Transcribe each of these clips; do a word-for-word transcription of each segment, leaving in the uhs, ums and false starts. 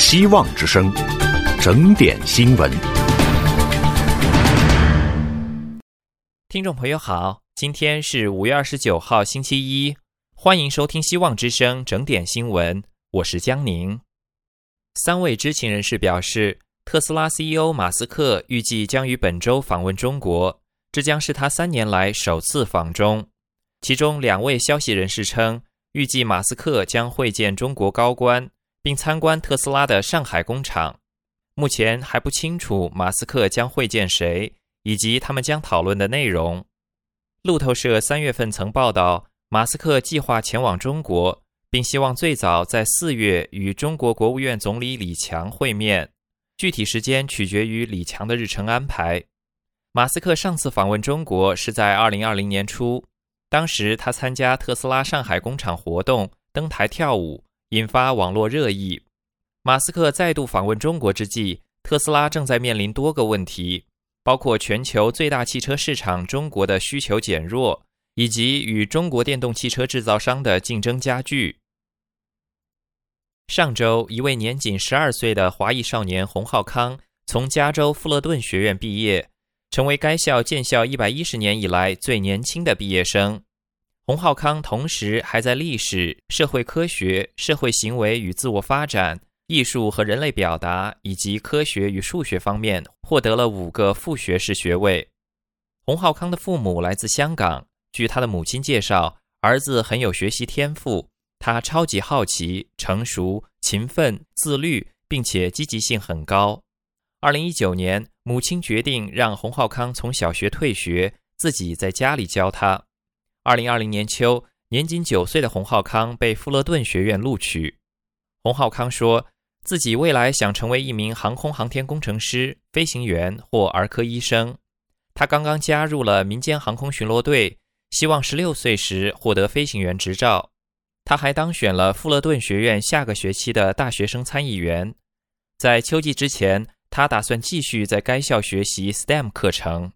希望之声，整点新闻。 听众朋友好，今天是五月二十九号星期一，欢迎收听希望之声整点新闻，我是江宁。三位知情人士表示，特斯拉 C E O 马斯克预计将于本周访问中国，这将是他三年来首次访中。其中两位消息人士称，预计马斯克将会见中国高官，并参观特斯拉的上海工厂。目前还不清楚马斯克将会见谁，以及他们将讨论的内容。路透社三月份曾报道，马斯克计划前往中国，并希望最早在四月与中国国务院总理李强会面，具体时间取决于李强的日程安排。马斯克上次访问中国是在二零二零年初，当时他参加特斯拉上海工厂活动，登台跳舞，引发网络热议。马斯克再度访问中国之际，特斯拉正在面临多个问题，包括全球最大汽车市场中国的需求减弱，以及与中国电动汽车制造商的竞争加剧。上周，一位年仅十二岁的华裔少年洪浩康从加州富勒顿学院毕业，成为该校建校一百一十年以来最年轻的毕业生。洪浩康同时还在历史、社会科学、社会行为与自我发展、艺术和人类表达以及科学与数学方面获得了五个副学士学位。洪浩康的父母来自香港，据他的母亲介绍，儿子很有学习天赋，他超级好奇、成熟、勤奋、自律，并且积极性很高。二零一九年，母亲决定让洪浩康从小学退学，自己在家里教他。二零二零年秋，年仅九岁的洪浩康被富勒顿学院录取。洪浩康说，自己未来想成为一名航空航天工程师、飞行员或儿科医生。他刚刚加入了民间航空巡逻队，希望十六岁时获得飞行员执照。他还当选了富勒顿学院下个学期的大学生参议员。在秋季之前，他打算继续在该校学习 S T E M 课程。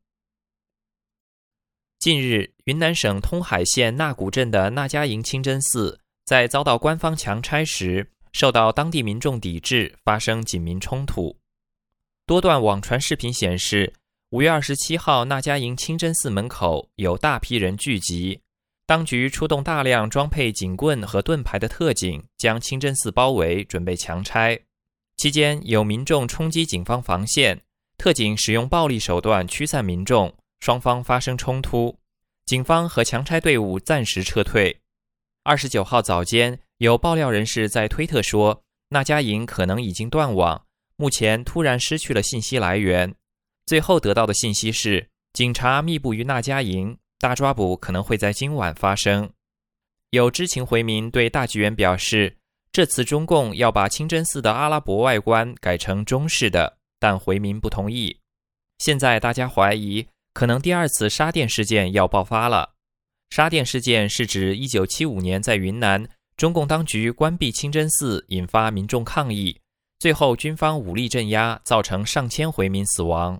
近日，云南省通海县纳古镇的纳家营清真寺在遭到官方强拆时，受到当地民众抵制，发生警民冲突。多段网传视频显示，五月二十七号纳家营清真寺门口有大批人聚集，当局出动大量装配警棍和盾牌的特警，将清真寺包围，准备强拆。期间有民众冲击警方防线，特警使用暴力手段驱散民众，双方发生冲突，警方和强拆队伍暂时撤退。二十九号早间，有爆料人士在推特说，纳家营可能已经断网，目前突然失去了信息来源。最后得到的信息是，警察密布于纳家营，大抓捕可能会在今晚发生。有知情回民对大纪元表示，这次中共要把清真寺的阿拉伯外观改成中式的，但回民不同意。现在大家怀疑，可能第二次沙甸事件要爆发了。沙甸事件是指一九七五年在云南，中共当局关闭清真寺，引发民众抗议，最后军方武力镇压，造成上千回民死亡。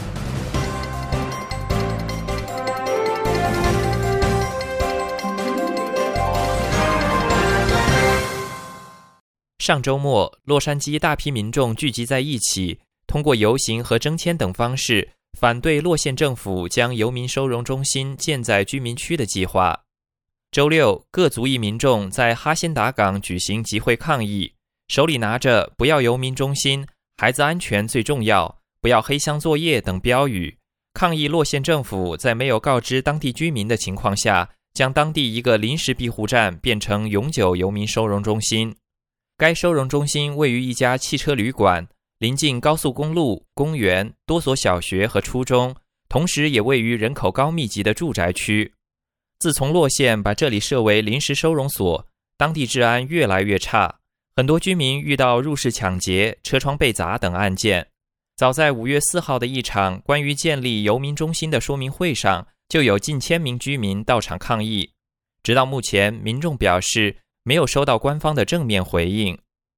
上周末，洛杉矶大批民众聚集在一起，通过游行和征签等方式，反对洛县政府将游民收容中心建在居民区的计划。周六，各族裔民众在哈辛达港举行集会抗议，手里拿着“不要游民中心”、“孩子安全最重要”、“不要黑箱作业”等标语，抗议洛县政府在没有告知当地居民的情况下，将当地一个临时庇护站变成永久游民收容中心。该收容中心位于一家汽车旅馆，临近高速公路、公园、多所小学和初中，同时也位于人口高密集的住宅区。自从洛县把这里设为临时收容所，当地治安越来越差，很多居民遇到入室抢劫、车窗被砸等案件。早在五月四号的一场关于建立游民中心的说明会上，就有近千名居民到场抗议。直到目前，民众表示没有收到官方的正面回应。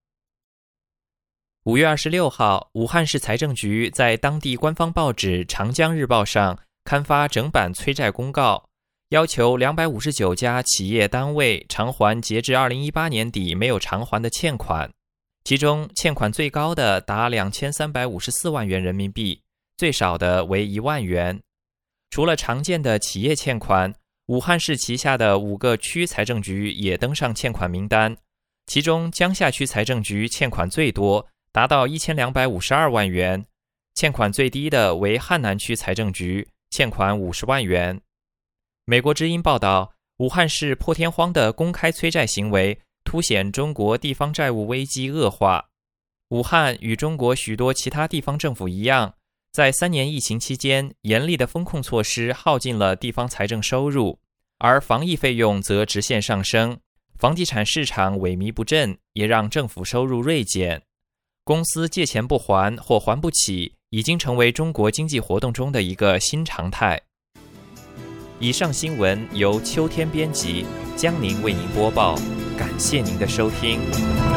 五月二十六号，武汉市财政局在当地官方报纸《长江日报》上刊发整版催债公告，要求两百五十九家企业单位偿还截至二零一八年底没有偿还的欠款。 其中欠款最高的达两千三百五十四万元人民币，最少的为一万元。除了常见的企业欠款，武汉市旗下的五个区财政局也登上欠款名单，其中江夏区财政局欠款最多，达到一千两百五十二万元，欠款最低的为汉南区财政局，欠款五十万元。美国之音报道，武汉市破天荒的公开催债行为凸显中国地方债务危机恶化。武汉与中国许多其他地方政府一样，在三年疫情期间，严厉的风控措施耗尽了地方财政收入，而防疫费用则直线上升，房地产市场萎靡不振，也让政府收入锐减。公司借钱不还或还不起，已经成为中国经济活动中的一个新常态。以上新闻由秋天编辑，江宁为您播报，感谢您的收听。